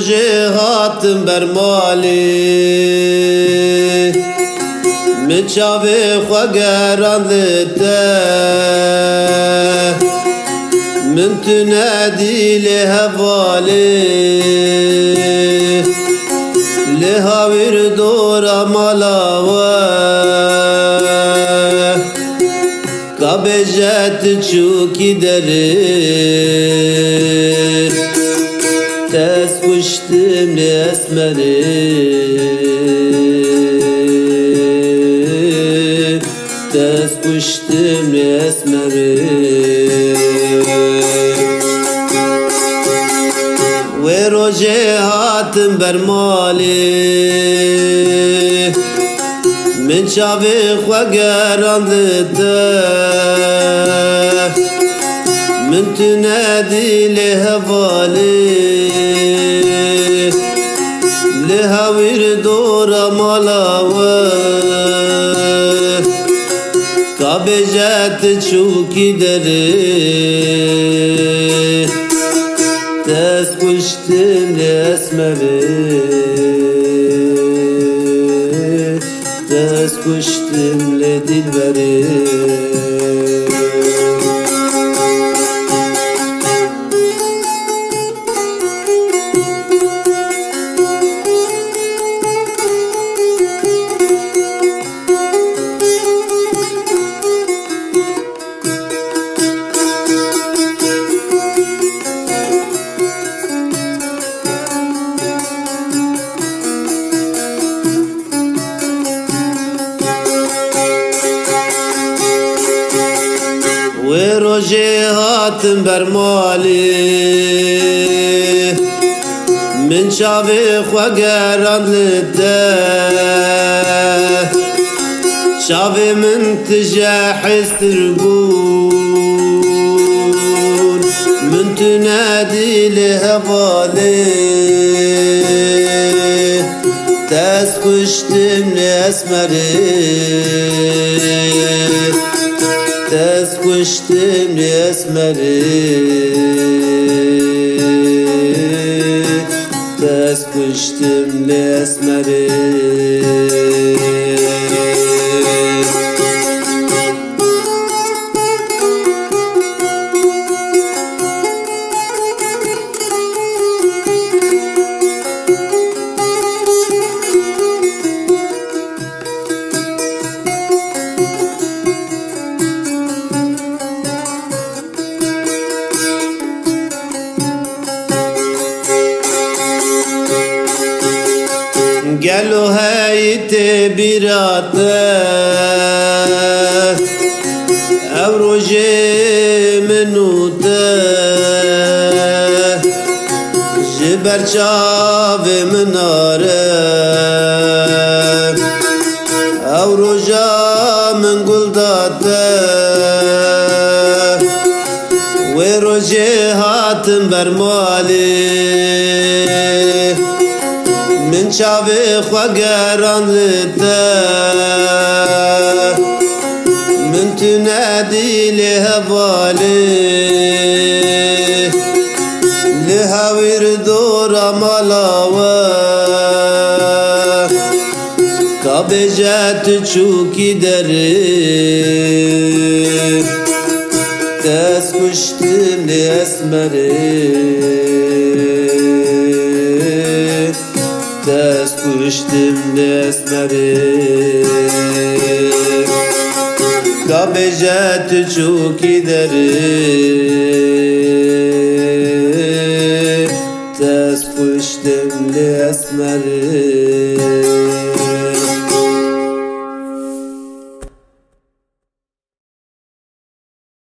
روزه هاتم بر مالی من چاوی خوا گراندته من تنادي لهوالي لهاوير دورا ملاوه كابجات تشوكي دري تسوشتم لأسمري تسوشتم لأسمري وروجه هاتم برمالي من شافي خوا گراندته من تنادي لهوالي لهاوير دورا ملاوه كابجات تشوكي دري تسوشتم لأسمري تسوشتم لدلبري وروجه هاتم برمالي من شافي خوا گراندته شافي من تجاحز تربون من تنادي لهوالي تسوشتم لأسمري تسوشتم لأسمري تسوشتم لأسمري قالوا هايتي براته او روجي منوته جبر شافي مناره او روجا من قلداته وروجي هاتم برمالي من شافي خوا گراندته من تنادي لهوالي لهاوير دورا ملاوه كابجات تشوكي دري تسوشتم لأسمري تسوشتم لأسمري كابجات تشوكي دري تسوشتم لأسمري